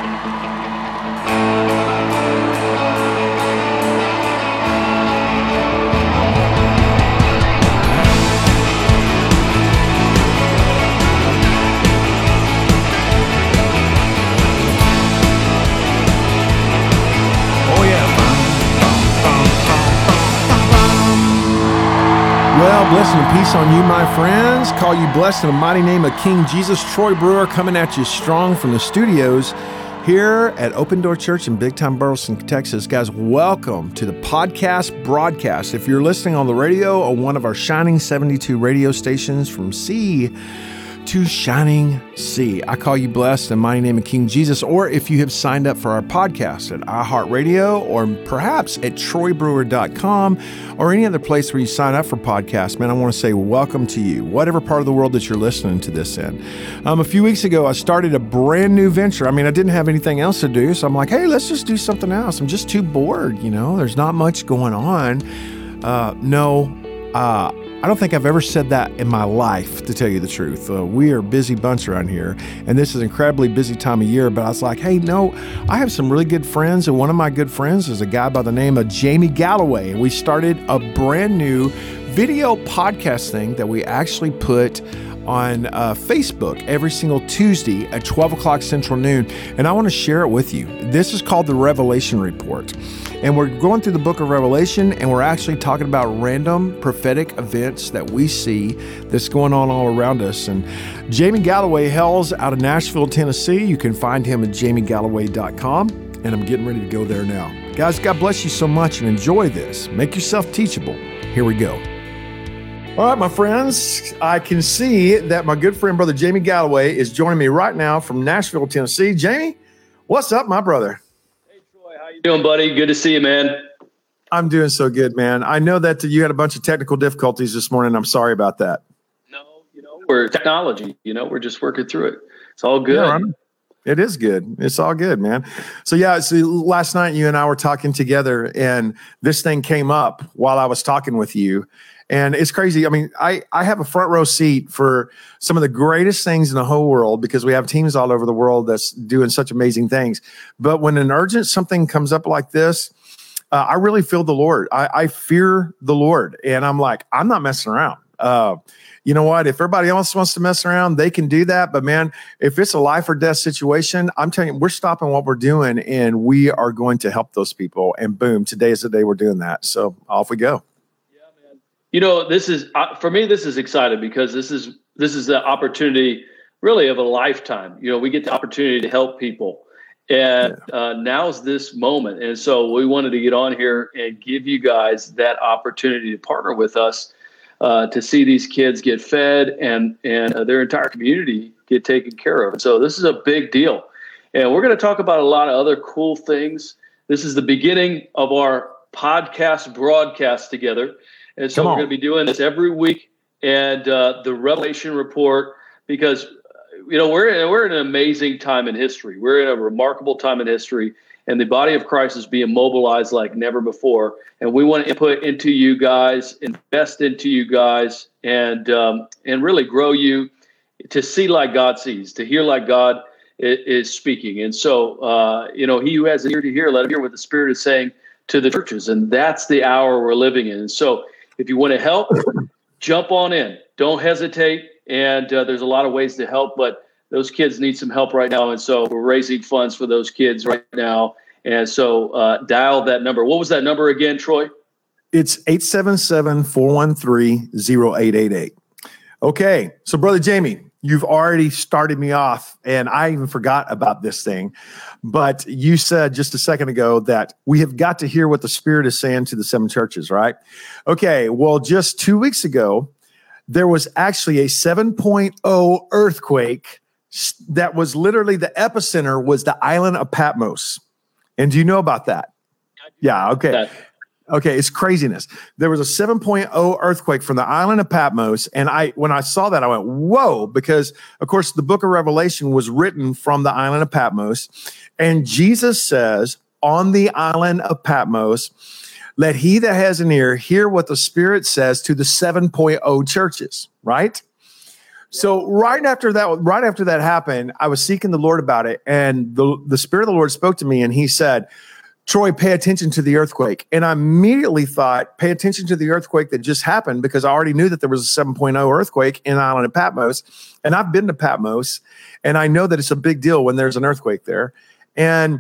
Well, blessing and peace on you, my friends. Call you blessed in the mighty name of King Jesus. Troy Brewer coming at you strong from the studios here at Open Door Church in Big Time Burleson, Texas. Guys, welcome to the podcast broadcast. If you're listening on the radio on one of our Shining 72 radio stations from sea to shining sea, I call you blessed in the mighty name of King Jesus. Or if you have signed up for our podcast at iHeartRadio or perhaps at troybrewer.com or any other place where you sign up for podcasts, man, I want to say welcome to you, whatever part of the world that you're listening to this in. A few weeks ago, I started a brand new venture. I didn't have anything else to do, so I'm like, hey, let's just do something else. I'm just too bored, there's not much going on. I don't think I've ever said that in my life, to tell you the truth. We are a busy bunch around here, and this is an incredibly busy time of year, but I was like, hey, no, I have some really good friends, and one of my good friends is a guy by the name of Jamie Galloway, and we started a brand new video podcast thing that we actually put on Facebook every single Tuesday at 12 o'clock Central Noon, and I want to share it with you. This is called the Revelation Report, and we're going through the book of Revelation, and we're actually talking about random prophetic events that we see that's going on all around us. And Jamie Galloway hails out of Nashville, Tennessee. You can find him at jamiegalloway.com, and I'm getting ready to go there now. Guys, God bless you so much, and enjoy this. Make yourself teachable. Here we go. All right, my friends, I can see that my good friend, Brother Jamie Galloway, is joining me right now from Nashville, Tennessee. Jamie, what's up, my brother? Hey, Troy, how you doing, buddy? Good to see you, man. I'm doing so good, man. I know that you had a bunch of technical difficulties this morning. I'm sorry about that. No, we're technology. We're just working through it. It's all good. Yeah, it is good. It's all good, man. So, last night you and I were talking together, and this thing came up while I was talking with you. And it's crazy. I have a front row seat for some of the greatest things in the whole world because we have teams all over the world that's doing such amazing things. But when an urgent something comes up like this, I really feel the Lord. I fear the Lord. And I'm like, I'm not messing around. You know what? If everybody else wants to mess around, they can do that. But man, if it's a life or death situation, I'm telling you, we're stopping what we're doing and we are going to help those people. And boom, today is the day we're doing that. So off we go. This is for me. This is exciting because this is the opportunity, really, of a lifetime. We get the opportunity to help people, and now's this moment. And so we wanted to get on here and give you guys that opportunity to partner with us to see these kids get fed and their entire community get taken care of. So this is a big deal, and we're going to talk about a lot of other cool things. This is the beginning of our podcast broadcast together. And so we're going to be doing this every week, and the Revelation Report, because we're in an amazing time in history. We're in a remarkable time in history, and the body of Christ is being mobilized like never before. And we want to input into you guys, invest into you guys, and really grow you to see like God sees, to hear like God is speaking. And so, he who has an ear to hear, let him hear what the Spirit is saying to the churches. And that's the hour we're living in. And so, if you want to help, jump on in. Don't hesitate. And there's a lot of ways to help, but those kids need some help right now. And so we're raising funds for those kids right now. And so dial that number. What was that number again, Troy? It's 877-413-0888. Okay. So, Brother Jamie, you've already started me off, and I even forgot about this thing. But you said just a second ago that we have got to hear what the Spirit is saying to the seven churches, right? Okay, well, just 2 weeks ago, there was actually a 7.0 earthquake that was literally the epicenter was the island of Patmos. And do you know about that? Yeah, okay. Okay, it's craziness. There was a 7.0 earthquake from the island of Patmos, and when I saw that, I went, whoa, because, of course, the book of Revelation was written from the island of Patmos, and Jesus says, on the island of Patmos, let he that has an ear hear what the Spirit says to the 7.0 churches, right? So right after that happened, I was seeking the Lord about it, and the Spirit of the Lord spoke to me, and He said, Troy, pay attention to the earthquake. And I immediately thought, pay attention to the earthquake that just happened, because I already knew that there was a 7.0 earthquake in the island of Patmos. And I've been to Patmos, and I know that it's a big deal when there's an earthquake there. And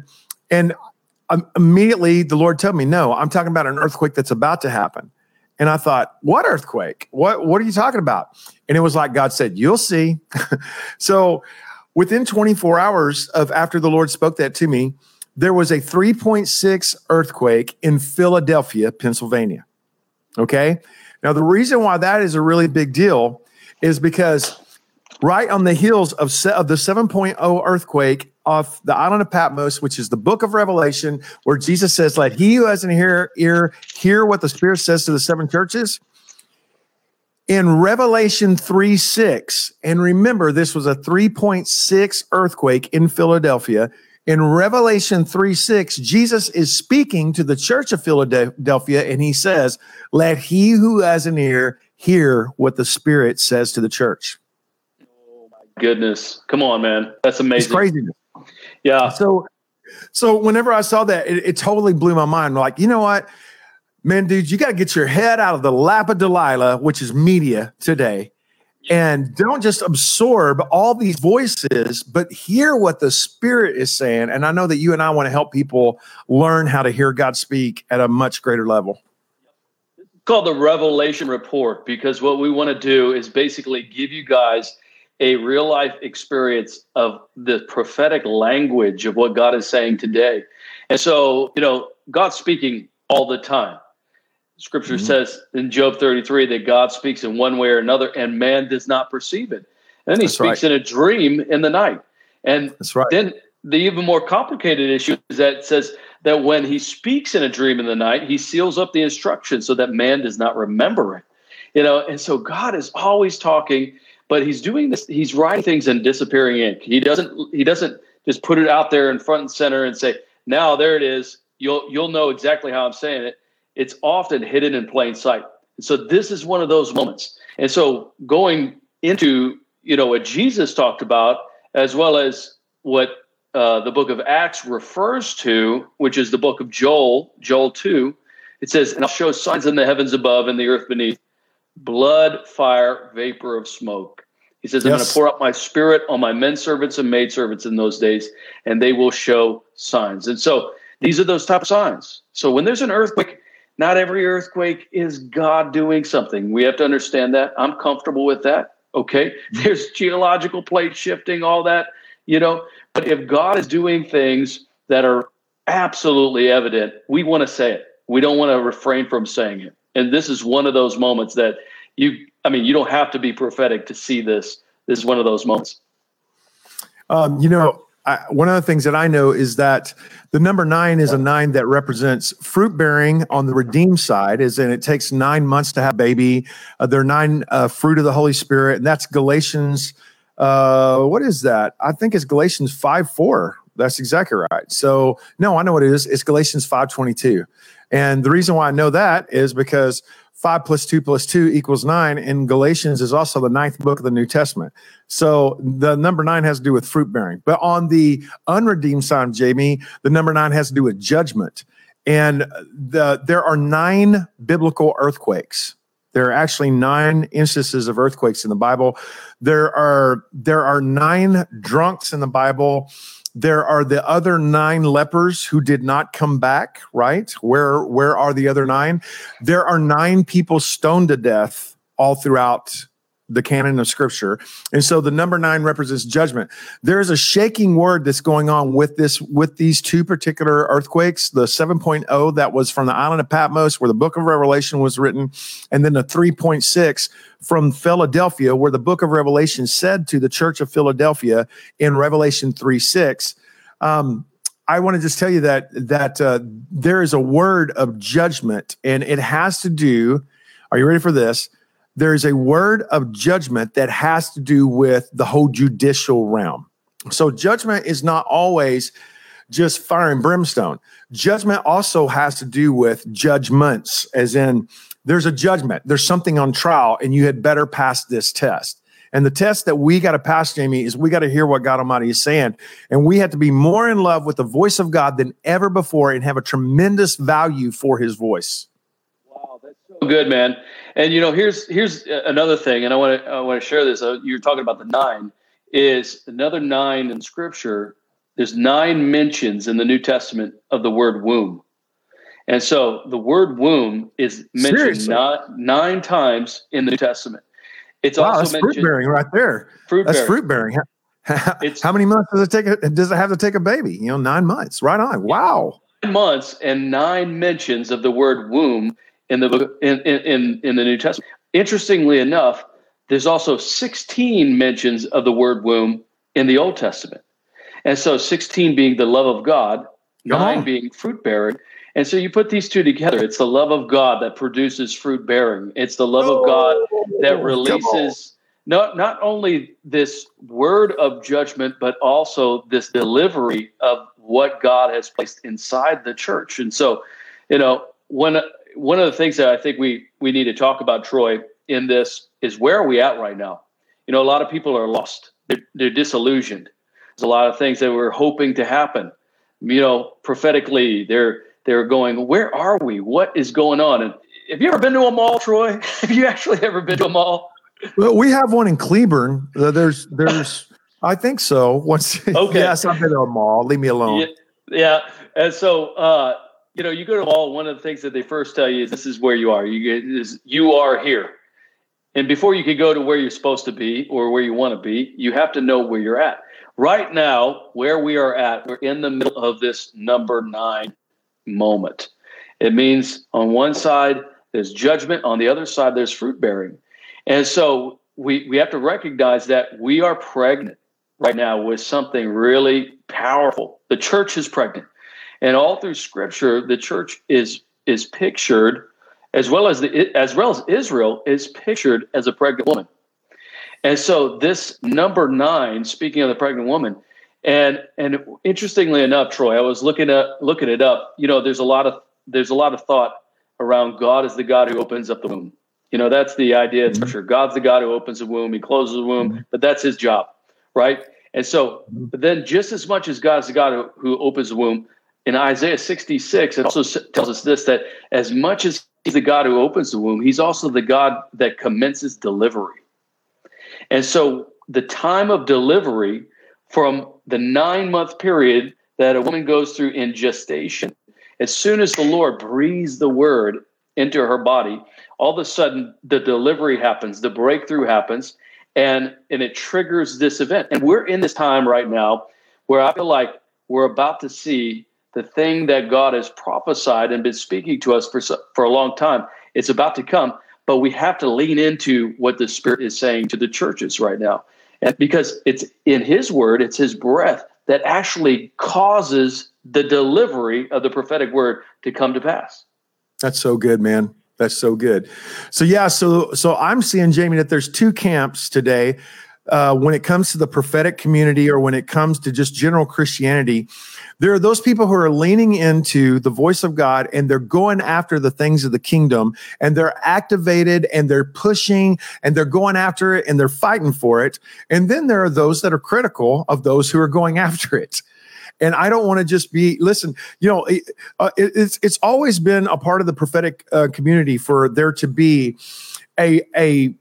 immediately the Lord told me, no, I'm talking about an earthquake that's about to happen. And I thought, what earthquake? What are you talking about? And it was like God said, you'll see. So within 24 hours of after the Lord spoke that to me, there was a 3.6 earthquake in Philadelphia, Pennsylvania. Okay. Now, the reason why that is a really big deal is because right on the heels of the 7.0 earthquake off the island of Patmos, which is the book of Revelation, where Jesus says, let he who has an ear hear what the Spirit says to the seven churches. In Revelation 3:6, and remember, this was a 3.6 earthquake in Philadelphia. In Revelation 3:6, Jesus is speaking to the church of Philadelphia, and he says, let he who has an ear hear what the Spirit says to the church. Oh, my goodness. Come on, man. That's amazing. It's craziness. Yeah. So whenever I saw that, it totally blew my mind. Like, you know what? Man, dude, you got to get your head out of the lap of Delilah, which is media today. And don't just absorb all these voices, but hear what the Spirit is saying. And I know that you and I want to help people learn how to hear God speak at a much greater level. It's called the Revelation Report, because what we want to do is basically give you guys a real life experience of the prophetic language of what God is saying today. And so, God's speaking all the time. Scripture says in Job 33 that God speaks in one way or another, and man does not perceive it. And then he speaks in a dream in the night. And then the even more complicated issue is that it says that when he speaks in a dream in the night, he seals up the instructions so that man does not remember it. And so God is always talking, but he's doing this. He's writing things in disappearing ink. He doesn't just put it out there in front and center and say, now there it is. You'll know exactly how I'm saying it. It's often hidden in plain sight. So this is one of those moments. And so going into, what Jesus talked about, as well as what the book of Acts refers to, which is the book of Joel 2, it says, and I'll show signs in the heavens above and the earth beneath, blood, fire, vapor of smoke. He says, I'm going to pour out my Spirit on my men servants and maid servants in those days, and they will show signs. And so these are those type of signs. So when there's an earthquake, not every earthquake is God doing something. We have to understand that. I'm comfortable with that. Okay. There's geological plate shifting, all that, but if God is doing things that are absolutely evident, we want to say it. We don't want to refrain from saying it. And this is one of those moments that you don't have to be prophetic to see this. This is one of those moments. One of the things that I know is that the number 9 is a 9 that represents fruit bearing on the redeemed side, as in it takes 9 months to have a baby. There are 9 fruit of the Holy Spirit, and that's Galatians. What is that? I think it's Galatians 5:4. That's exactly right. So no, I know what it is. It's Galatians 5:22. And the reason why I know that is because 5 + 2 + 2 = 9. And Galatians is also the 9th book of the New Testament. So the number 9 has to do with fruit bearing. But on the unredeemed side, Jamie, the number 9 has to do with judgment. And there are 9 biblical earthquakes. There are actually 9 instances of earthquakes in the Bible. There are 9 drunks in the Bible. There are the other 9 lepers who did not come back, right? Where are the other 9? There are 9 people stoned to death all throughout the canon of Scripture. And so the number 9 represents judgment. There is a shaking word that's going on with these 2 particular earthquakes, the 7.0 that was from the island of Patmos, where the book of Revelation was written, and then the 3.6 from Philadelphia, where the book of Revelation said to the church of Philadelphia in Revelation 3:6. I want to just tell you that there is a word of judgment, and it has to do, are you ready for this? There is a word of judgment that has to do with the whole judicial realm. So judgment is not always just fire and brimstone. Judgment also has to do with judgments, as in there's a judgment, there's something on trial, and you had better pass this test. And the test that we got to pass, Jamie, is we got to hear what God Almighty is saying. And we have to be more in love with the voice of God than ever before and have a tremendous value for his voice. Wow, that's so good, man. And here's another thing, and I want to share this. You're talking about the 9. Is another 9 in Scripture. There's 9 mentions in the New Testament of the word womb. And so the word womb is mentioned 9 times in the New Testament. It's also that's mentioned fruit bearing right there. That's fruit bearing. How many months does it have to take a baby? 9 months. Right on. Wow. 9 months and 9 mentions of the word womb in the book in the New Testament. Interestingly enough, there's also 16 mentions of the word womb in the Old Testament. And so 16 being the love of God, 9 being fruit bearing. And so you put these two together. It's the love of God that produces fruit bearing. It's the love of God that releases not only this word of judgment, but also this delivery of what God has placed inside the church. And so, one of the things that I think we need to talk about, Troy, in this is where are we at right now? A lot of people are lost. They're disillusioned. There's a lot of things that we're hoping to happen. Prophetically, they're going, where are we? What is going on? And have you ever been to a mall, Troy? Have you actually ever been to a mall? Well, we have one in Cleburne. There's, I think so. Okay. Yes, I've been to a mall. Leave me alone. Yeah. And so, you go to a mall. One of the things that they first tell you is this is where you are. You are here. And before you can go to where you're supposed to be or where you want to be, you have to know where you're at. Right now, where we are at, we're in the middle of this number 9 moment. It means on one side, there's judgment. On the other side, there's fruit bearing. And so we have to recognize that we are pregnant right now with something really powerful. The church is pregnant. And all through Scripture, the church is pictured, as well as Israel is pictured as a pregnant woman. And so this number 9, speaking of the pregnant woman, and interestingly enough, Troy, I was looking it up. There's a lot of thought around God as the God who opens up the womb. That's the idea in Scripture. God's the God who opens the womb. He closes the womb, but that's his job, right? And so, but then just as much as God's the God who opens the womb, in Isaiah 66, it also tells us this, that as much as he's the God who opens the womb, he's also the God that commences delivery. And so the time of delivery from the 9-month period that a woman goes through in gestation, as soon as the Lord breathes the word into her body, all of a sudden the delivery happens, the breakthrough happens, and it triggers this event. And we're in this time right now where I feel like we're about to see the thing that God has prophesied and been speaking to us for a long time. It's about to come, but we have to lean into what the Spirit is saying to the churches right now. And because it's in his word, it's his breath that actually causes the delivery of the prophetic word to come to pass. That's so good, man. That's so good. So I'm seeing, Jamie, that there's 2 camps today when it comes to the prophetic community or when it comes to just general Christianity. There are those people who are leaning into the voice of God and they're going after the things of the kingdom and they're activated and they're pushing and they're going after it and they're fighting for it. And then there are those that are critical of those who are going after it. And I don't want to just be, listen, it's always been a part of the prophetic community for there to be a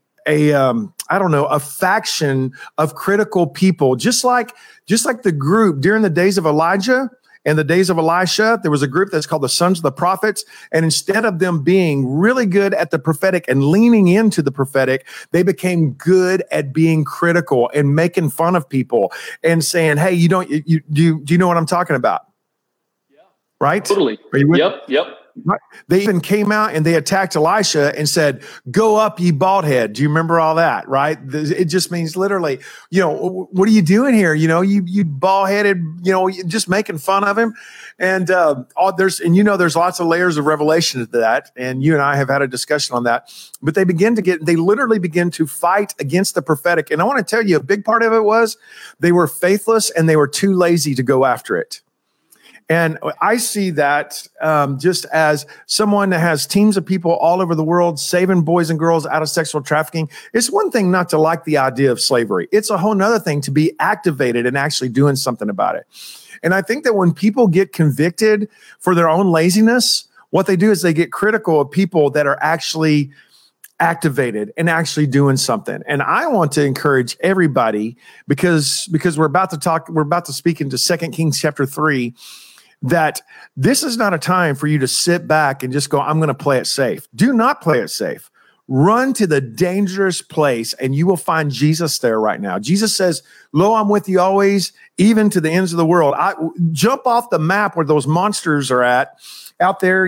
faction of critical people, just like the group during the days of Elijah and the days of Elisha. There was a group that's called the Sons of the Prophets. And instead of them being really good at the prophetic and leaning into the prophetic, they became good at being critical and making fun of people and saying, hey, do you know what I'm talking about? Yeah. Right? Totally. Yep. They even came out and they attacked Elisha and said, go up, ye bald head. Do you remember all that? Right. It just means literally, what are you doing here? You bald headed, just making fun of him. And there's lots of layers of revelation to that. And you and I have had a discussion on that, but they literally begin to fight against the prophetic. And I want to tell you, a big part of it was they were faithless and they were too lazy to go after it. And I see that just as someone that has teams of people all over the world saving boys and girls out of sexual trafficking. It's one thing not to like the idea of slavery. It's a whole nother thing to be activated and actually doing something about it. And I think that when people get convicted for their own laziness, what they do is they get critical of people that are actually activated and actually doing something. And I want to encourage everybody because we're about to speak into 2 Kings chapter 3, that this is not a time for you to sit back and just go, I'm going to play it safe. Do not play it safe. Run to the dangerous place and you will find Jesus there right now. Jesus says, lo, I'm with you always, even to the ends of the world. Jump off the map where those monsters are at out there.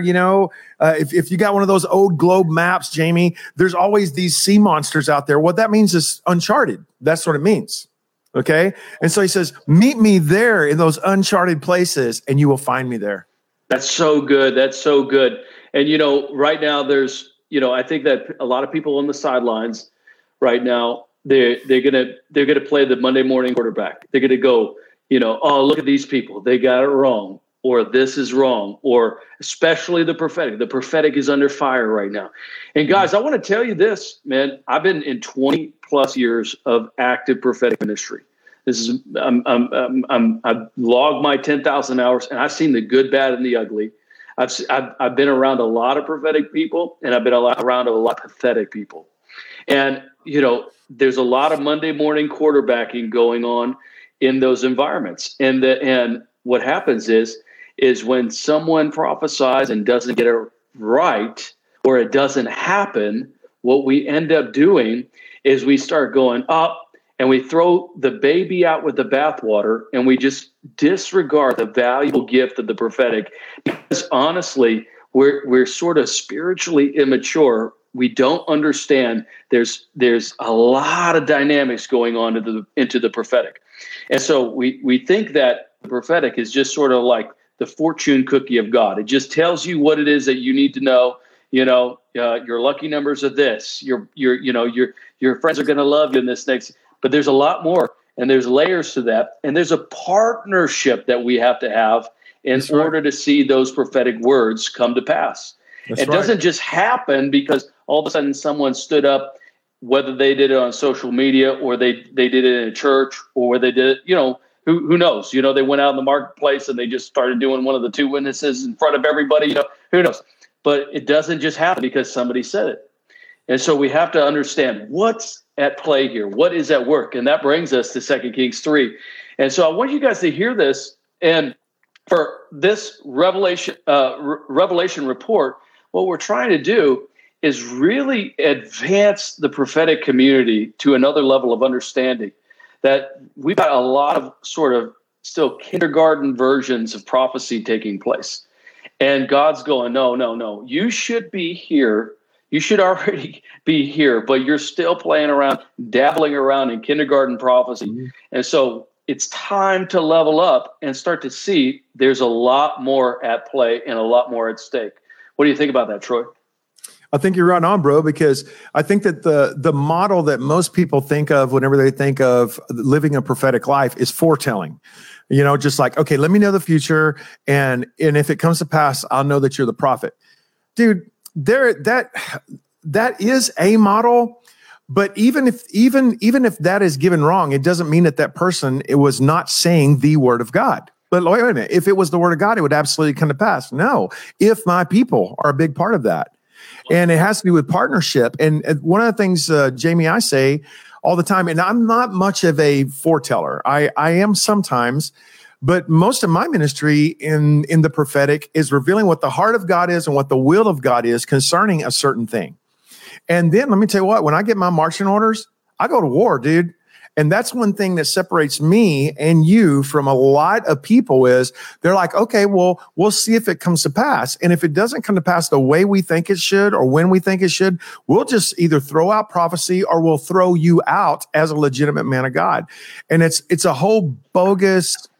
If you got one of those old globe maps, Jamie, there's always these sea monsters out there. What that means is uncharted. That's what it means. Okay. And so he says, meet me there in those uncharted places and you will find me there. That's so good. That's so good. And, right now there's, I think that a lot of people on the sidelines right now, they're gonna play the Monday morning quarterback. They're gonna go, oh, look at these people, they got it wrong, or this is wrong, or especially the prophetic. The prophetic is under fire right now. And guys, I want to tell you this, man. I've been in 20 plus years of active prophetic ministry. This is I've logged my 10,000 hours, and I've seen the good, bad, and the ugly. I've been around a lot of prophetic people, and I've been around a lot of pathetic people. And, there's a lot of Monday morning quarterbacking going on in those environments. And what happens is when someone prophesies and doesn't get it right, or it doesn't happen, what we end up doing is we start going up and we throw the baby out with the bathwater, and we just disregard the valuable gift of the prophetic. Because honestly, we're sort of spiritually immature. We don't understand there's a lot of dynamics going on into the prophetic. And so we think that the prophetic is just sort of like the fortune cookie of God. It just tells you what it is that you need to know. Your lucky numbers are this. Your friends are going to love you in this next. But there's a lot more, and there's layers to that, and there's a partnership that we have to have in order to see those prophetic words come to pass. It doesn't just happen because all of a sudden someone stood up, whether they did it on social media or they did it in a church or they did it, who knows? They went out in the marketplace and they just started doing one of the two witnesses in front of everybody. Who knows? But it doesn't just happen because somebody said it. And so we have to understand what's at play here. What is at work? And that brings us to 2 Kings 3. And so I want you guys to hear this. And for this Revelation report, what we're trying to do is really advance the prophetic community to another level of understanding. That we've got a lot of sort of still kindergarten versions of prophecy taking place. And God's going, no, you should be here. You should already be here, but you're still playing around, dabbling around in kindergarten prophecy. Mm-hmm. And so it's time to level up and start to see there's a lot more at play and a lot more at stake. What do you think about that, Troy? I think you're right on, bro, because I think that the model that most people think of whenever they think of living a prophetic life is foretelling. Just like, okay, let me know the future, and if it comes to pass, I'll know that you're the prophet. Dude, that is a model, but even if that is given wrong, it doesn't mean that person was not saying the word of God. But wait a minute, if it was the word of God, it would absolutely come to pass. No, if my people are a big part of that. And it has to do with partnership. And one of the things, Jamie, I say all the time, and I'm not much of a foreteller. I am sometimes, but most of my ministry in the prophetic is revealing what the heart of God is and what the will of God is concerning a certain thing. And then let me tell you what, when I get my marching orders, I go to war, dude. And that's one thing that separates me and you from a lot of people is they're like, okay, well, we'll see if it comes to pass. And if it doesn't come to pass the way we think it should or when we think it should, we'll just either throw out prophecy or we'll throw you out as a legitimate man of God. And it's a whole bogus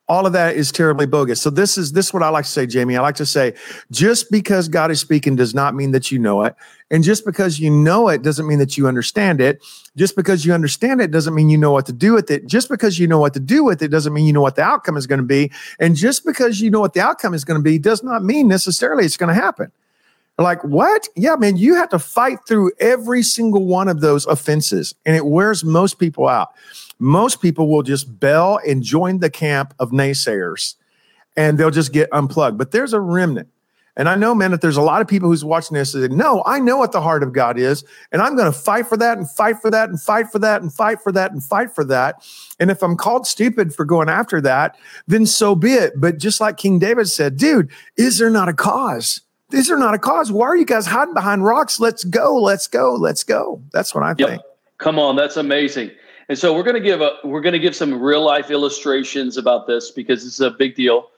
all of that is terribly bogus. So this is what I like to say, Jamie. I like to say, just because God is speaking does not mean that you know it. And just because you know it doesn't mean that you understand it. Just because you understand it doesn't mean you know what to do with it. Just because you know what to do with it doesn't mean you know what the outcome is going to be. And just because you know what the outcome is going to be does not mean necessarily it's going to happen. Like, what? Yeah, man, you have to fight through every single one of those offenses. And it wears most people out. Most people will just bail and join the camp of naysayers, and they'll just get unplugged. But there's a remnant. And I know, man, that there's a lot of people who's watching this and say, no, I know what the heart of God is, and I'm going to fight for that and fight for that and fight for that and fight for that and fight for that. And if I'm called stupid for going after that, then so be it. But just like King David said, dude, is there not a cause? Is there not a cause? Why are you guys hiding behind rocks? Let's go, let's go, let's go. That's what I think. Come on, that's amazing. And so we're going to give some real life illustrations about this because this is a big deal.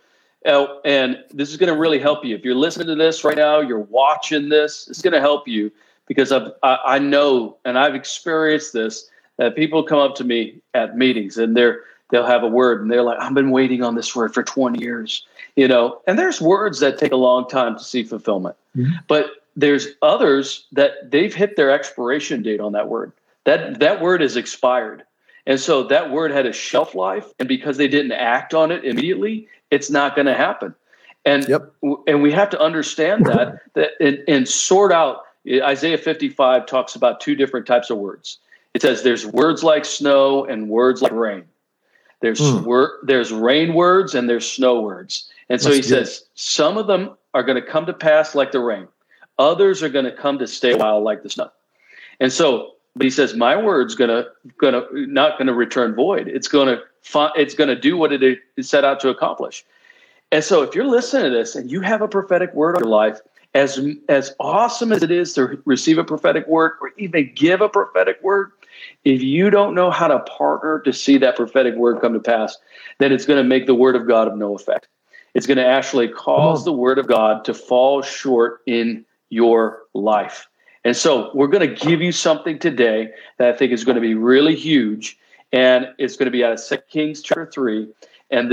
And this is going to really help you. If you're listening to this right now, you're watching this, it's going to help you because I know, and I've experienced this, that people come up to me at meetings and they'll have a word and they're like, I've been waiting on this word for 20 years, and there's words that take a long time to see fulfillment, but there's others that they've hit their expiration date on that word. That word is expired. And so that word had a shelf life. And because they didn't act on it immediately, it's not going to happen. And and we have to understand that and sort out. Isaiah 55 talks about two different types of words. It says there's words like snow and words like rain. There's rain words and there's snow words. And so he says some of them are going to come to pass like the rain. Others are going to come to stay a while like the snow. And so, but he says, my word's not going to return void. It's going to do what it is set out to accomplish. And so if you're listening to this and you have a prophetic word on your life, as awesome as it is to receive a prophetic word or even give a prophetic word, if you don't know how to partner to see that prophetic word come to pass, then it's going to make the word of God of no effect. It's going to actually cause the word of God to fall short in your life. And so we're going to give you something today that I think is going to be really huge, and it's going to be out of 2 Kings chapter 3. And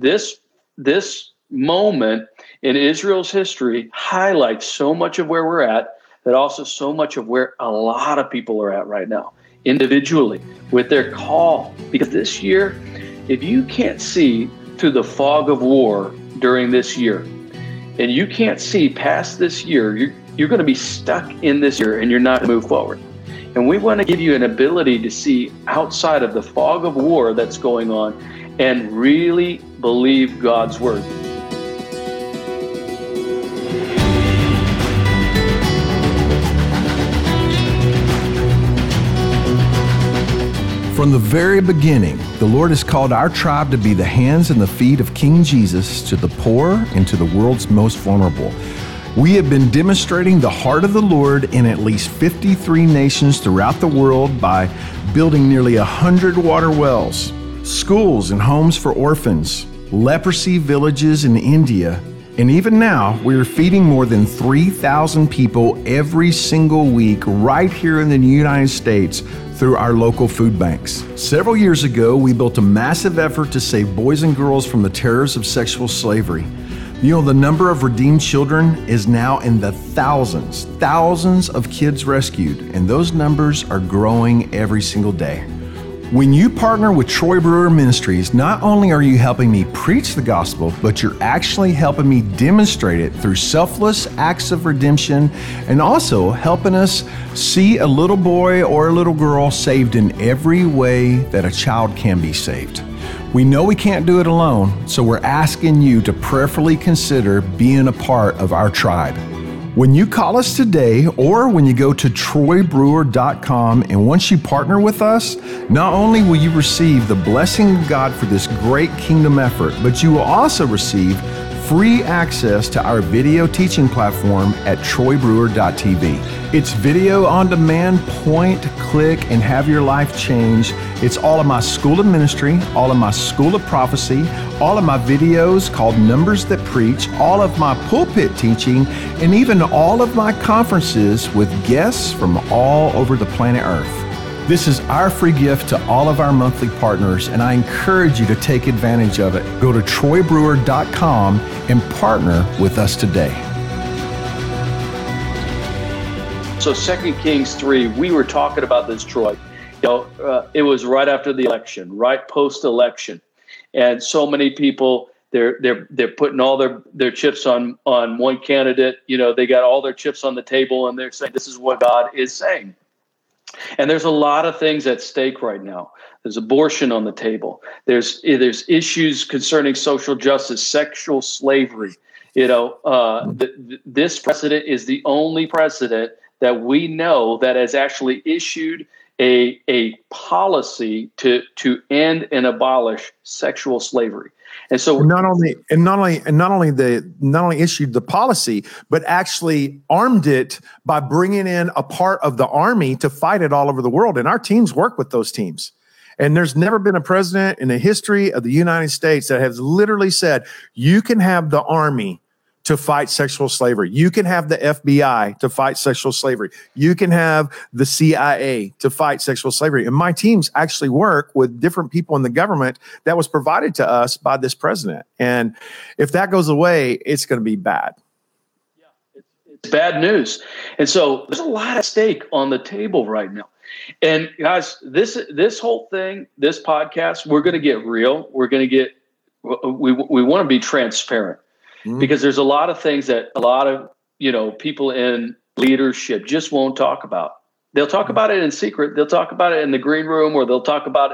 this moment in Israel's history highlights so much of where we're at, but also so much of where a lot of people are at right now, individually, with their call. Because this year, if you can't see through the fog of war during this year, and you can't see past this year, you're going to be stuck in this year and you're not going to move forward. And we want to give you an ability to see outside of the fog of war that's going on and really believe God's word. From the very beginning, the Lord has called our tribe to be the hands and the feet of King Jesus to the poor and to the world's most vulnerable. We have been demonstrating the heart of the Lord in at least 53 nations throughout the world by building nearly 100 water wells, schools and homes for orphans, leprosy villages in India, and even now we are feeding more than 3,000 people every single week right here in the United States through our local food banks. Several years ago, we built a massive effort to save boys and girls from the terrors of sexual slavery. The number of redeemed children is now in the thousands of kids rescued, and those numbers are growing every single day. When you partner with Troy Brewer Ministries, not only are you helping me preach the gospel, but you're actually helping me demonstrate it through selfless acts of redemption and also helping us see a little boy or a little girl saved in every way that a child can be saved. We know we can't do it alone, so we're asking you to prayerfully consider being a part of our tribe. When you call us today or when you go to troybrewer.com, and once you partner with us, not only will you receive the blessing of God for this great kingdom effort, but you will also receive free access to our video teaching platform at troybrewer.tv. It's video on demand, point, click, and have your life change. It's all of my School of Ministry, all of my School of Prophecy, all of my videos called Numbers That Preach, all of my pulpit teaching, and even all of my conferences with guests from all over the planet Earth. This is our free gift to all of our monthly partners, and I encourage you to take advantage of it. Go to troybrewer.com and partner with us today. So 2 Kings 3, we were talking about this, Troy. It was right after the election, right post-election. And so many people, they're putting all their chips on one candidate. They got all their chips on the table, and they're saying, this is what God is saying. And there's a lot of things at stake right now. There's abortion on the table. There's issues concerning social justice, sexual slavery. This president is the only president that we know that has actually issued a policy to end and abolish sexual slavery. And so not only issued the policy, but actually armed it by bringing in a part of the army to fight it all over the world. And our teams work with those teams. And there's never been a president in the history of the United States that has literally said, you can have the army to fight sexual slavery. You can have the FBI to fight sexual slavery. You can have the CIA to fight sexual slavery. And my teams actually work with different people in the government that was provided to us by this president. And if that goes away, it's going to be bad. Yeah, it's bad news. And so there's a lot at stake on the table right now. And guys, this whole thing, this podcast, we're going to get real. We're going to get, we want to be transparent. Because there's a lot of things that a lot of, people in leadership just won't talk about. They'll talk about it in secret. They'll talk about it in the green room, or they'll talk about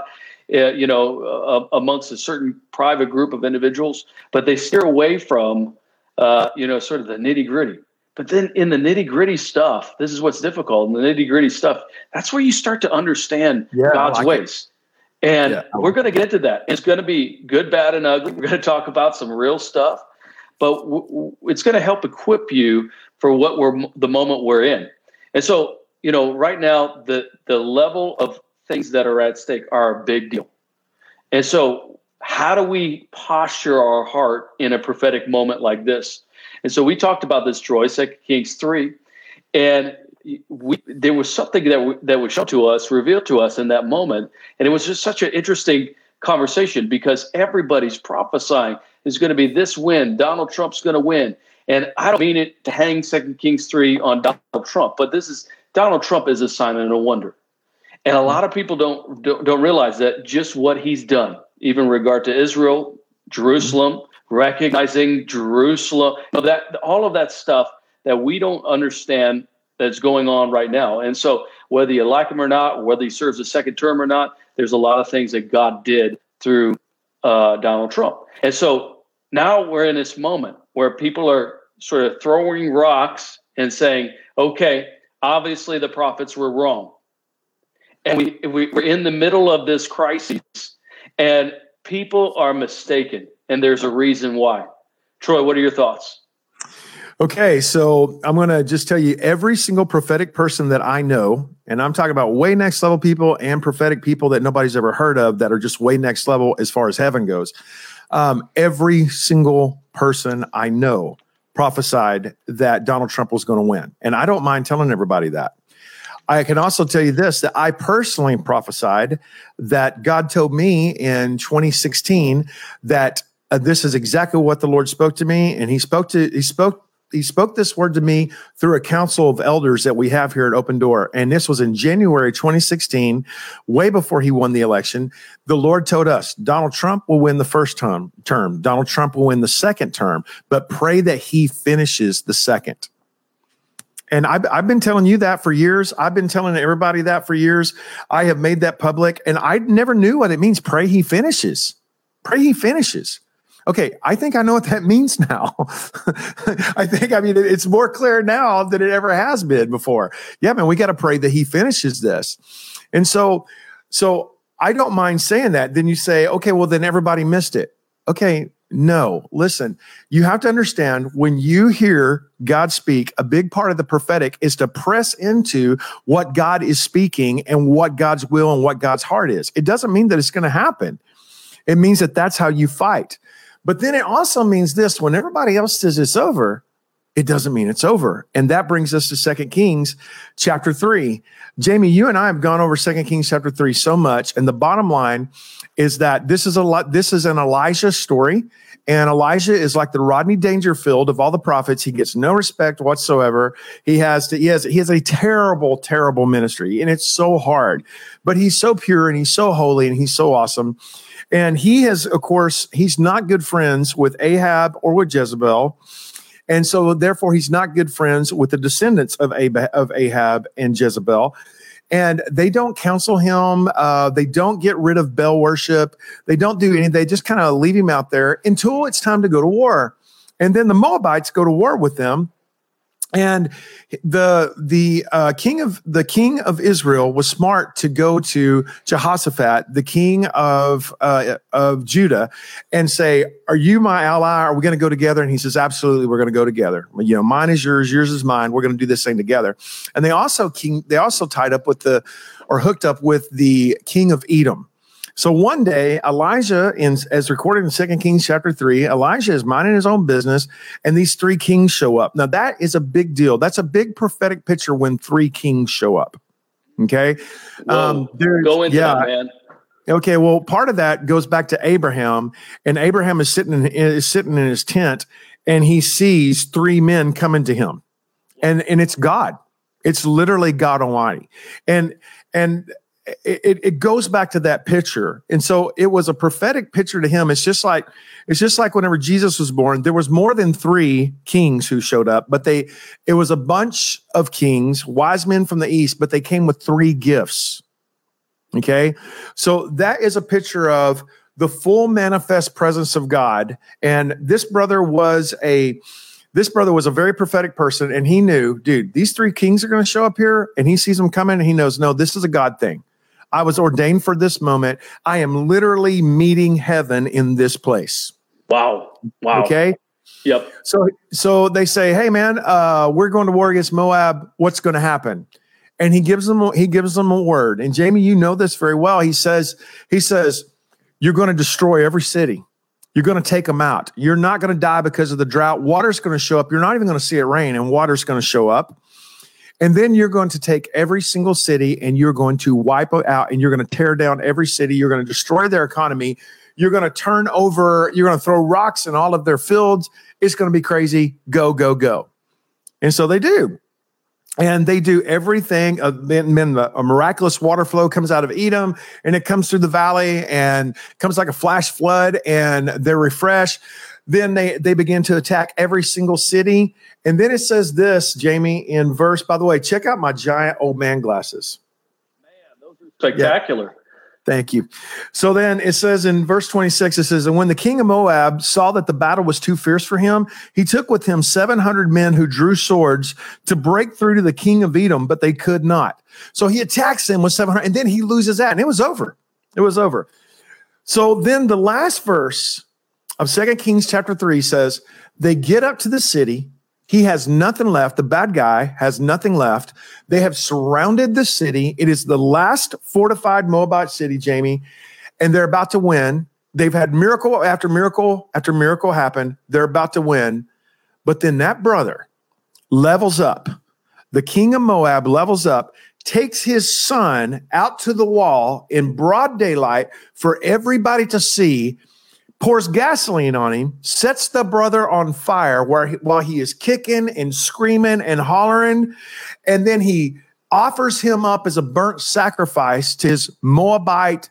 it, amongst a certain private group of individuals. But they steer away from, sort of the nitty gritty. But then in the nitty gritty stuff, this is what's difficult. In the nitty gritty stuff, that's where you start to understand God's ways. And we're going to get into that. It's going to be good, bad, and ugly. We're going to talk about some real stuff. But it's going to help equip you for the moment we're in. And so, right now, the level of things that are at stake are a big deal. And so how do we posture our heart in a prophetic moment like this? And so we talked about this, Troy, 2 Kings 3, and there was something that was shown to us, revealed to us in that moment. And it was just such an interesting conversation because everybody's prophesying is going to be this win. Donald Trump's going to win. And I don't mean it to hang 2 Kings 3 on Donald Trump, but Donald Trump is a sign and a wonder. And a lot of people don't realize that just what he's done, even in regard to Israel, Jerusalem, recognizing Jerusalem, all of that stuff that we don't understand that's going on right now. And so whether you like him or not, whether he serves a second term or not, there's a lot of things that God did through Donald Trump. And so now we're in this moment where people are sort of throwing rocks and saying, okay, obviously the prophets were wrong. And we're in the middle of this crisis, and people are mistaken, and there's a reason why. Troy, what are your thoughts? Okay, so I'm going to just tell you every single prophetic person that I know, and I'm talking about way next level people and prophetic people that nobody's ever heard of that are just way next level as far as heaven goes. Every single person I know prophesied that Donald Trump was going to win. And I don't mind telling everybody that. I can also tell you this, that I personally prophesied that God told me in 2016 that this is exactly what the Lord spoke to me. And he spoke this word to me through a council of elders that we have here at Open Door. And this was in January 2016, way before he won the election. The Lord told us, Donald Trump will win the first term. Donald Trump will win the second term, but pray that he finishes the second. And I've been telling you that for years. I've been telling everybody that for years. I have made that public, and I never knew what it means. Pray he finishes. Pray he finishes. Okay, I think I know what that means now. It's more clear now than it ever has been before. Yeah, man, we got to pray that he finishes this. And so I don't mind saying that. Then you say, okay, well, then everybody missed it. Okay, no, listen, you have to understand when you hear God speak, a big part of the prophetic is to press into what God is speaking and what God's will and what God's heart is. It doesn't mean that it's going to happen. It means that that's how you fight. But then it also means this, when everybody else says it's over, it doesn't mean it's over. And that brings us to 2 Kings chapter 3. Jamie, you and I have gone over 2 Kings chapter 3 so much. And the bottom line is that this is an Elijah story. And Elijah is like the Rodney Dangerfield of all the prophets. He gets no respect whatsoever. He has a terrible, terrible ministry, and it's so hard. But he's so pure and he's so holy and he's so awesome. And he has, of course, he's not good friends with Ahab or with Jezebel. And so, therefore, he's not good friends with the descendants of Ahab and Jezebel. And they don't counsel him. They don't get rid of Baal worship. They don't do anything. They just kind of leave him out there until it's time to go to war. And then the Moabites go to war with them. And the king of Israel was smart to go to Jehoshaphat, the king of Judah, and say, "Are you my ally? Are we going to go together?" And he says, "Absolutely, we're going to go together. Mine is yours, yours is mine. We're going to do this thing together." And they also tied up with hooked up with the king of Edom. So one day, Elijah, as recorded in 2 Kings chapter 3, Elijah is minding his own business, and these three kings show up. Now, that is a big deal. That's a big prophetic picture when three kings show up. Okay? Go into that, man. Okay, well, part of that goes back to Abraham, and Abraham is sitting in his tent, and he sees three men coming to him, and it's God. It's literally God Almighty, and it goes back to that picture. And so it was a prophetic picture to him. It's just like whenever Jesus was born, there was more than three kings who showed up, but it was a bunch of kings, wise men from the east, but they came with three gifts. Okay. So that is a picture of the full manifest presence of God. And this brother was a very prophetic person. And he knew, dude, these three kings are going to show up here, and he sees them coming, and he knows, no, this is a God thing. I was ordained for this moment. I am literally meeting heaven in this place. Wow. Okay. Yep. So they say, "Hey man, we're going to war against Moab. What's going to happen?" And he gives them a word. And Jamie, you know this very well. He says, "You're going to destroy every city. You're going to take them out. You're not going to die because of the drought. Water's going to show up. You're not even going to see it rain, and water's going to show up. And then you're going to take every single city, and you're going to wipe it out, and you're going to tear down every city. You're going to destroy their economy. You're going to you're going to throw rocks in all of their fields. It's going to be crazy. Go, go, go." And so they do. And they do everything. Then a miraculous water flow comes out of Edom, and it comes through the valley and comes like a flash flood, and they're refreshed. Then they begin to attack every single city. And then it says this, Jamie, in verse, by the way, check out my giant old man glasses. Man, those are spectacular. Yeah. Thank you. So then it says in verse 26, it says, "And when the king of Moab saw that the battle was too fierce for him, he took with him 700 men who drew swords to break through to the king of Edom, but they could not." So he attacks them with 700, and then he loses that, and it was over. It was over. So then the last verse of 2 Kings chapter 3 says, they get up to the city. He has nothing left. The bad guy has nothing left. They have surrounded the city. It is the last fortified Moabite city, Jamie, and they're about to win. They've had miracle after miracle after miracle happen. They're about to win. But then that brother levels up. The king of Moab levels up, takes his son out to the wall in broad daylight for everybody to see, pours gasoline on him, sets the brother on fire while he is kicking and screaming and hollering. And then he offers him up as a burnt sacrifice to his Moabite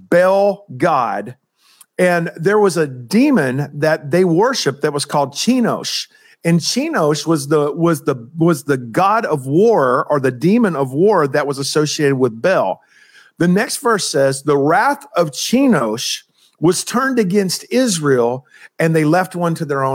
Baal god. And there was a demon that they worshiped that was called Chemosh. And Chemosh was the god of war, or the demon of war that was associated with Baal. The next verse says, the wrath of Chemosh was turned against Israel, and they left each one to their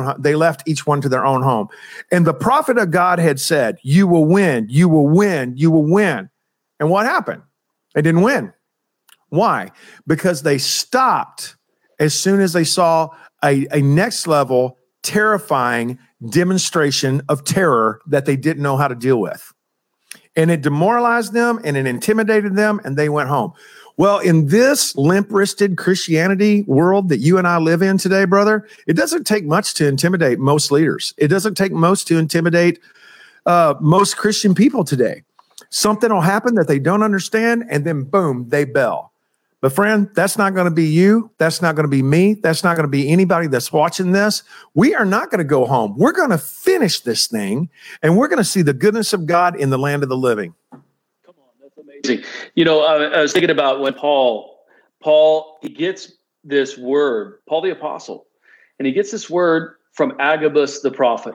own home. And the prophet of God had said, "You will win, you will win, you will win." And what happened? They didn't win. Why? Because they stopped as soon as they saw a next level, terrifying demonstration of terror that they didn't know how to deal with. And it demoralized them, and it intimidated them, and they went home. Well, in this limp-wristed Christianity world that you and I live in today, brother, it doesn't take much to intimidate most leaders. It doesn't take much to intimidate most Christian people today. Something will happen that they don't understand, and then boom, they bail. But friend, that's not going to be you. That's not going to be me. That's not going to be anybody that's watching this. We are not going to go home. We're going to finish this thing, and we're going to see the goodness of God in the land of the living. Come on, that's amazing. I was thinking about when Paul, he gets this word, Paul the apostle, and he gets this word from Agabus the prophet.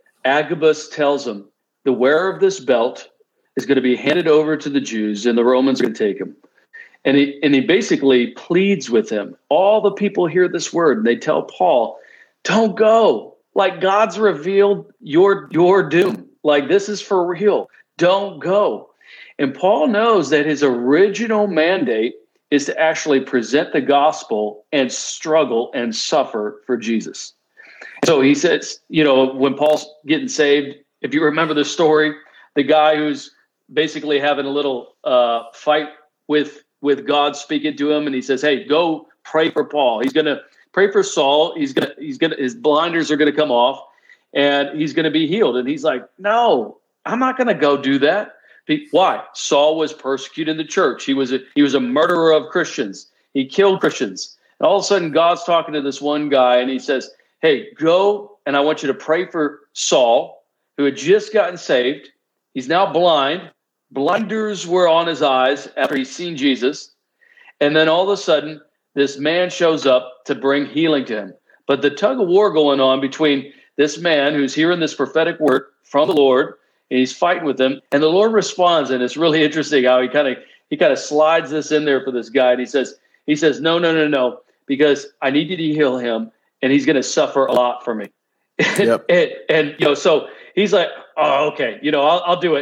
Agabus tells him, the wearer of this belt is going to be handed over to the Jews, and the Romans are going to take him. And he basically pleads with him. All the people hear this word, and they tell Paul, don't go. Like, God's revealed your doom. Like, this is for real. Don't go. And Paul knows that his original mandate is to actually present the gospel and struggle and suffer for Jesus. So he says, when Paul's getting saved, if you remember the story, the guy who's basically having a little fight with God speaking to him, and he says, hey, go pray for Paul. He's going to pray for Saul. His blinders are going to come off, and he's going to be healed. And he's like, no, I'm not going to go do that. Why? Saul was persecuting the church. He was a murderer of Christians. He killed Christians. And all of a sudden, God's talking to this one guy, and he says, hey, go, and I want you to pray for Saul, who had just gotten saved. He's now blind. Blinders were on his eyes after he's seen Jesus. And then all of a sudden, this man shows up to bring healing to him. But the tug of war going on between this man who's hearing this prophetic word from the Lord, and he's fighting with him, and the Lord responds. And it's really interesting how he kind of slides this in there for this guy. And he says, no, because I need you to heal him, and he's going to suffer a lot for me. Yep. and so he's like, oh, okay. I'll do it.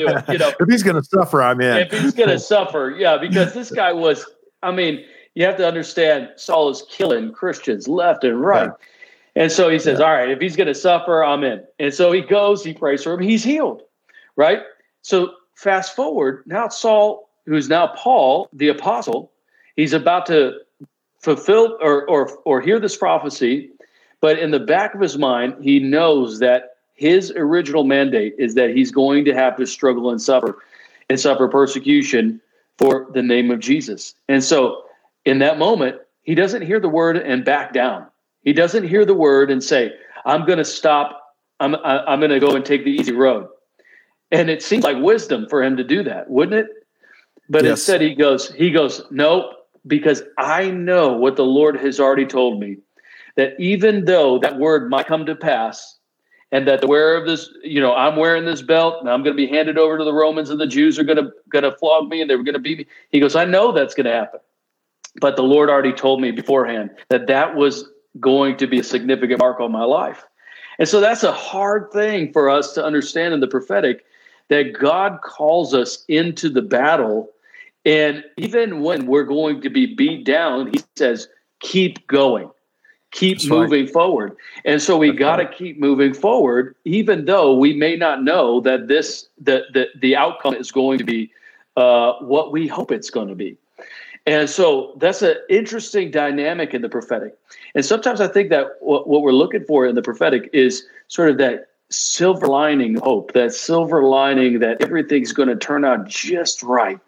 If he's going to suffer, I'm in. If he's going to suffer. Yeah. Because this guy you have to understand, Saul is killing Christians left and right. Yeah. And so he says, all right, if he's going to suffer, I'm in. And so he goes, he prays for him. He's healed. Right. So fast forward. Now Saul, who's now Paul, the apostle, he's about to fulfill or hear this prophecy. But in the back of his mind, he knows that his original mandate is that he's going to have to struggle and suffer persecution for the name of Jesus. And so in that moment, he doesn't hear the word and back down. He doesn't hear the word and say, I'm going to stop. I'm going to go and take the easy road. And it seems like wisdom for him to do that, wouldn't it? But yes. Instead he goes, no, because I know what the Lord has already told me, that even though that word might come to pass, and that the wearer of this, I'm wearing this belt, and I'm going to be handed over to the Romans, and the Jews are going to flog me, and they're going to beat me. He goes, I know that's going to happen. But the Lord already told me beforehand that was going to be a significant mark on my life. And so that's a hard thing for us to understand in the prophetic, that God calls us into the battle. And even when we're going to be beat down, he says, keep going. Keep moving forward. And so we got to keep moving forward, even though we may not know that the outcome is going to be what we hope it's going to be. And so that's an interesting dynamic in the prophetic. And sometimes I think that what we're looking for in the prophetic is sort of that silver lining hope, that silver lining that everything's going to turn out just right.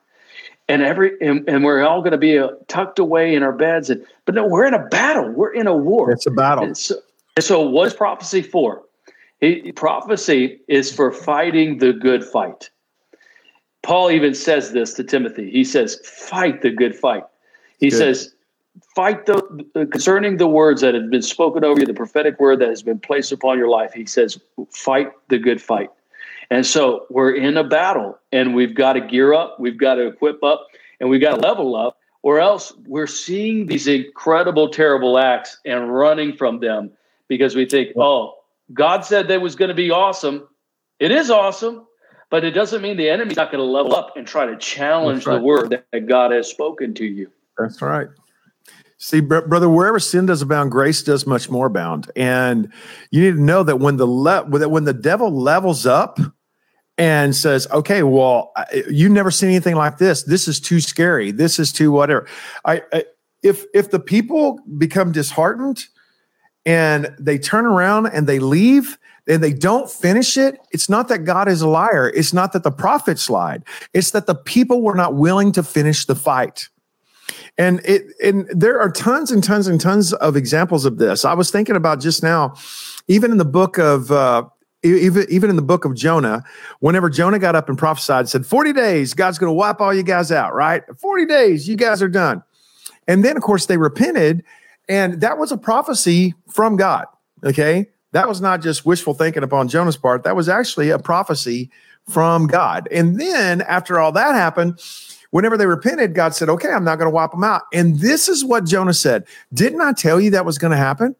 And we're all going to be tucked away in our beds. But no, we're in a battle. We're in a war. It's a battle. And so what is prophecy for? Prophecy is for fighting the good fight. Paul even says this to Timothy. He says, fight the good fight. He says, fight concerning the words that have been spoken over you, the prophetic word that has been placed upon your life. He says, fight the good fight. And so we're in a battle, and we've got to gear up, we've got to equip up, and we've got to level up, or else we're seeing these incredible, terrible acts and running from them because we think, oh, God said that was going to be awesome. It is awesome, but it doesn't mean the enemy's not going to level up and try to challenge the word that God has spoken to you. That's right. See, brother, wherever sin does abound, grace does much more abound. And you need to know that when the devil levels up and says, okay, well, you never seen anything like this. This is too scary. This is too whatever. If the people become disheartened and they turn around and they leave and they don't finish it, it's not that God is a liar. It's not that the prophets lied. It's that the people were not willing to finish the fight. And there are tons and tons and tons of examples of this. I was thinking about just now, even in the book of even in the book of Jonah, whenever Jonah got up and prophesied, said, 40 days, God's going to wipe all you guys out, right? 40 days, you guys are done. And then, of course, they repented, and that was a prophecy from God, okay? That was not just wishful thinking upon Jonah's part. That was actually a prophecy from God. And then, after all that happened, whenever they repented, God said, okay, I'm not going to wipe them out. And this is what Jonah said. Didn't I tell you that was going to happen?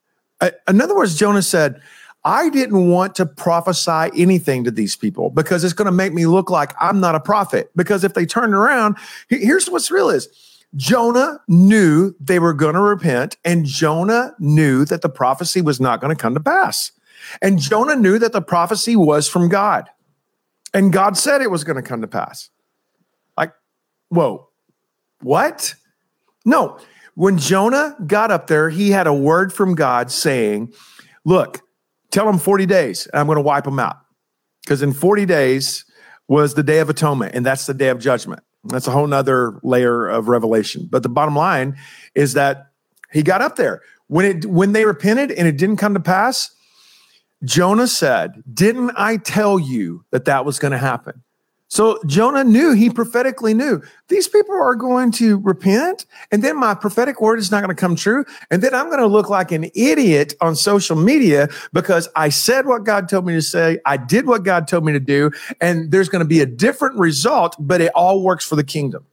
In other words, Jonah said, I didn't want to prophesy anything to these people because it's going to make me look like I'm not a prophet. Because if they turned around, here's what's real is Jonah knew they were going to repent, and Jonah knew that the prophecy was not going to come to pass. And Jonah knew that the prophecy was from God. And God said it was going to come to pass. Like, whoa, what? No. When Jonah got up there, he had a word from God saying, look, tell them 40 days, and I'm going to wipe them out. Because in 40 days was the Day of Atonement, and that's the Day of Judgment. That's a whole nother layer of revelation. But the bottom line is that he got up there. When they repented and it didn't come to pass, Jonah said, didn't I tell you that that was going to happen? So Jonah knew, he prophetically knew, these people are going to repent, and then my prophetic word is not going to come true, and then I'm going to look like an idiot on social media because I said what God told me to say, I did what God told me to do, and there's going to be a different result, but it all works for the kingdom.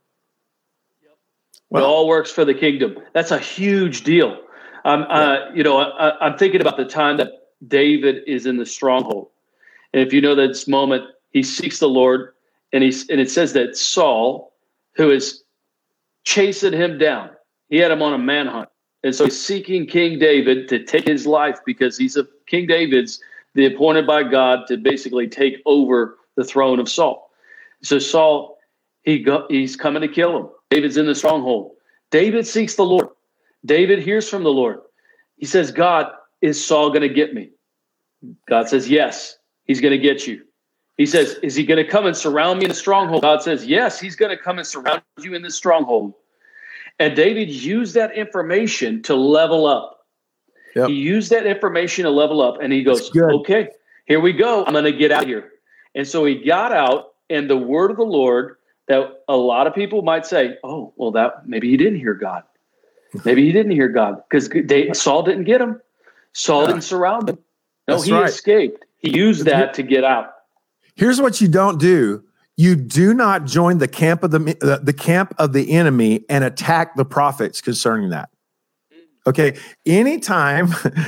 Well, it all works for the kingdom. That's a huge deal. I'm thinking about the time that David is in the stronghold. And if you know this moment, he seeks the Lord, and it says that Saul, who is chasing him down, he had him on a manhunt. And so he's seeking King David to take his life because King David's the appointed by God to basically take over the throne of Saul. So Saul, he's coming to kill him. David's in the stronghold. David seeks the Lord. David hears from the Lord. He says, God, is Saul going to get me? God says, yes, he's going to get you. He says, is he going to come and surround me in a stronghold? God says, yes, he's going to come and surround you in this stronghold. And David used that information to level up. Yep. He used that information to level up, and he goes, okay, here we go. I'm going to get out here. And so he got out, and the word of the Lord that a lot of people might say, oh, well, that maybe he didn't hear God. Maybe he didn't hear God because Saul didn't get him. Saul didn't surround him. No, he escaped. He used that to get out. Here's what you don't do. You do not join the camp of the camp of the enemy and attack the prophets concerning that. Okay. Anytime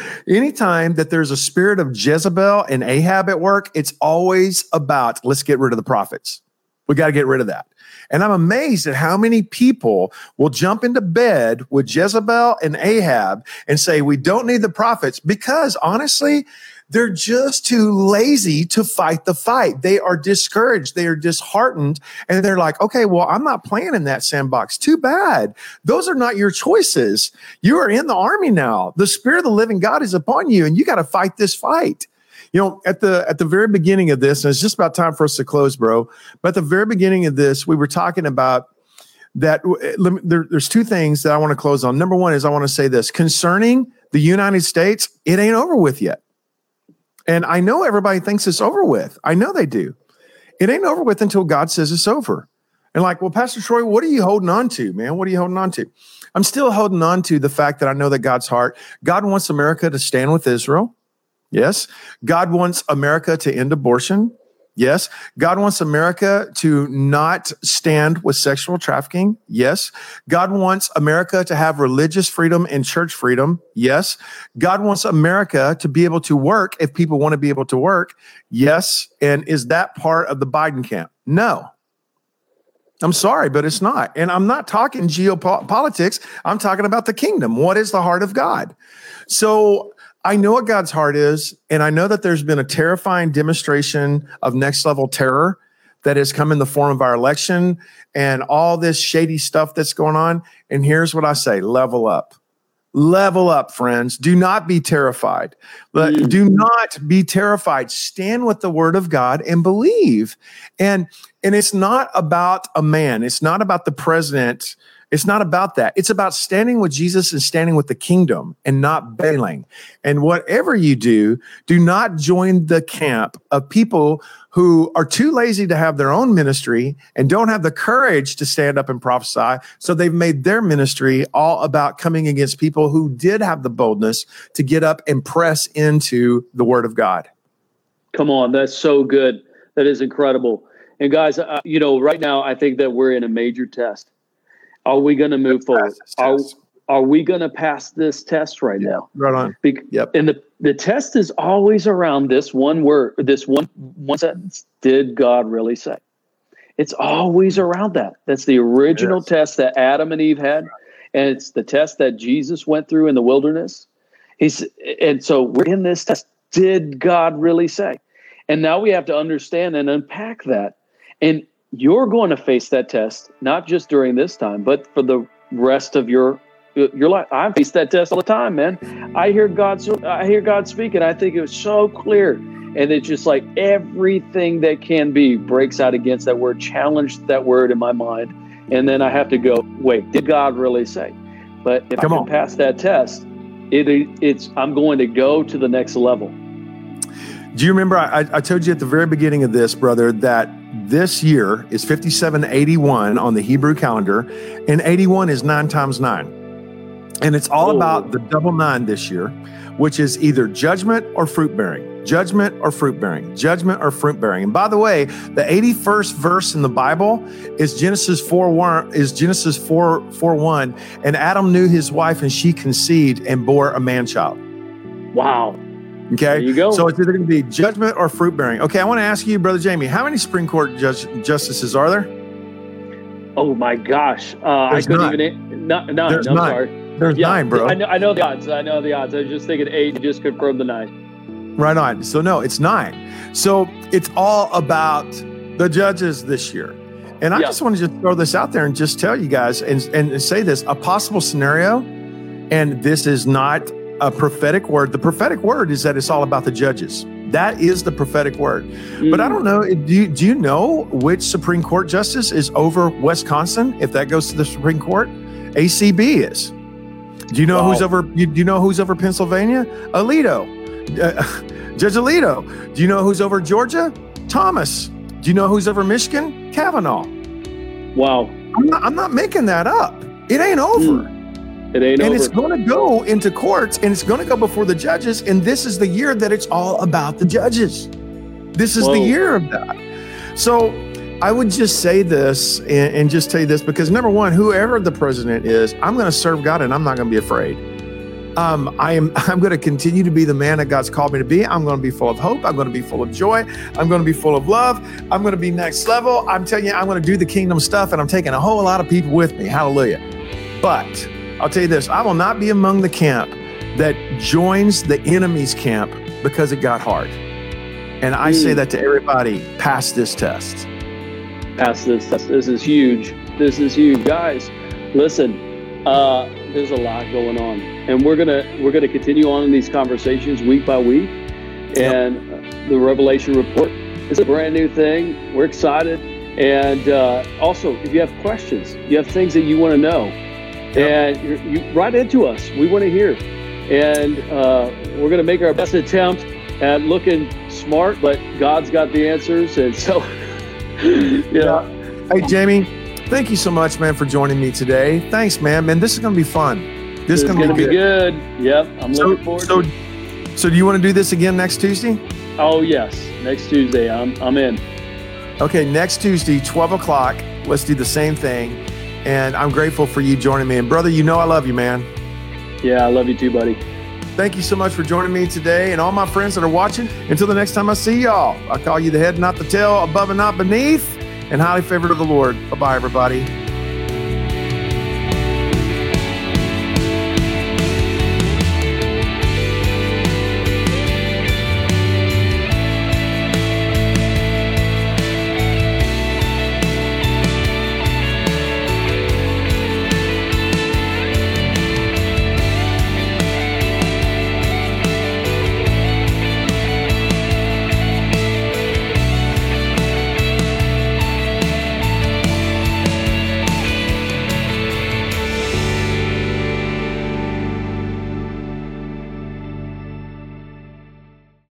that there's a spirit of Jezebel and Ahab at work, it's always about, let's get rid of the prophets. We got to get rid of that. And I'm amazed at how many people will jump into bed with Jezebel and Ahab and say, we don't need the prophets, because honestly, they're just too lazy to fight the fight. They are discouraged. They are disheartened. And they're like, okay, well, I'm not playing in that sandbox. Too bad. Those are not your choices. You are in the army now. The Spirit of the living God is upon you, and you got to fight this fight. You know, at the very beginning of this, and it's just about time for us to close, bro. But at the very beginning of this, we were talking about that. There's two things that I want to close on. Number one is I want to say this. Concerning the United States, it ain't over with yet. And I know everybody thinks it's over with. I know they do. It ain't over with until God says it's over. And like, well, Pastor Troy, what are you holding on to, man? What are you holding on to? I'm still holding on to the fact that I know that God's heart. God wants America to stand with Israel. Yes. God wants America to end abortion. Yes. God wants America to not stand with sexual trafficking. Yes. God wants America to have religious freedom and church freedom. Yes. God wants America to be able to work if people want to be able to work. Yes. And is that part of the Biden camp? No. I'm sorry, but it's not. And I'm not talking geopolitics. I'm talking about the kingdom. What is the heart of God? So I know what God's heart is, and I know that there's been a terrifying demonstration of next level terror that has come in the form of our election and all this shady stuff that's going on. And here's what I say, level up. Level up, friends. Do not be terrified. Do not be terrified. Stand with the word of God and believe. And it's not about a man. It's not about the president. It's not about that. It's about standing with Jesus and standing with the kingdom and not bailing. And whatever you do, do not join the camp of people who are too lazy to have their own ministry and don't have the courage to stand up and prophesy. So they've made their ministry all about coming against people who did have the boldness to get up and press into the word of God. Come on. That's so good. That is incredible. And guys, right now, I think that we're in a major test. Are we going to move forward? Are we going to pass this test right now? Right on. Yep. And the test is always around this one word, this one sentence. Did God really say? It's always around that. That's the original test that Adam and Eve had. And it's the test that Jesus went through in the wilderness. And so we're in this test. Did God really say? And now we have to understand and unpack that. And you're going to face that test, not just during this time, but for the rest of your life. I face that test all the time, man. I hear God speak, and I think it was so clear. And it's just like everything that can be breaks out against that word, challenged that word in my mind. And then I have to go, wait, did God really say? But if I can pass that test, I'm going to go to the next level. Do you remember, I told you at the very beginning of this, brother, that this year is 5781 on the Hebrew calendar, and 81 is 9 times 9. And it's all about the double 9 this year, which is either judgment or fruit bearing, judgment or fruit bearing, judgment or fruit bearing. And by the way, the 81st verse in the Bible is Genesis 4:1, and Adam knew his wife and she conceived and bore a man child. Wow. Okay. There you go. So it's either going to be judgment or fruit bearing. Okay. I want to ask you, Brother Jamie, how many Supreme Court justices are there? Oh my gosh. I couldn't even, none. There's I'm 9. sorry. There's 9, bro. I know the odds. I was just thinking 8 and just confirmed the 9. Right on. So no, it's 9. So it's all about the judges this year. And I just want to just throw this out there and just tell you guys and say this, a possible scenario, and this is not a prophetic word. The prophetic word is that it's all about the judges. That is the prophetic word. But I don't know, do you know which Supreme Court justice is over Wisconsin if that goes to the Supreme Court? ACB is. Do you know who's over? Do you know who's over Pennsylvania? Alito, Judge Alito. Do you know who's over Georgia? Thomas. Do you know who's over Michigan? Kavanaugh. Wow. I'm not making that up. It ain't over. It ain't over. And it's going to go into courts, and it's going to go before the judges. And this is the year that it's all about the judges. This is the year of that. So I would just say this and just tell you this, because number one, whoever the president is, I'm going to serve God and I'm not going to be afraid. I'm going to continue to be the man that God's called me to be. I'm going to be full of hope. I'm going to be full of joy. I'm going to be full of love. I'm going to be next level. I'm telling you, I'm going to do the kingdom stuff, and I'm taking a whole lot of people with me. Hallelujah. But I'll tell you this, I will not be among the camp that joins the enemy's camp because it got hard. And I say that to everybody, pass this test. Pass this test. This is huge. This is huge. Guys, listen, there's a lot going on. And we're gonna continue on in these conversations week by week. And the Revelation Report is a brand new thing. We're excited. And also, if you have questions, you have things that you want to know, and you write into us. We want to hear. And we're going to make our best attempt at looking smart, but God's got the answers. And so, Hey, Jamie, thank you so much, man, for joining me today. Thanks, man. Man, this is going to be fun. This is going to be good. Yep, I'm looking forward to it. So do you want to do this again next Tuesday? Oh, yes. Next Tuesday. I'm in. Okay, next Tuesday, 12 o'clock. Let's do the same thing. And I'm grateful for you joining me. And brother, you know I love you, man. Yeah, I love you too, buddy. Thank you so much for joining me today. And all my friends that are watching, until the next time I see y'all, I call you the head, not the tail, above and not beneath, and highly favored of the Lord. Bye-bye, everybody.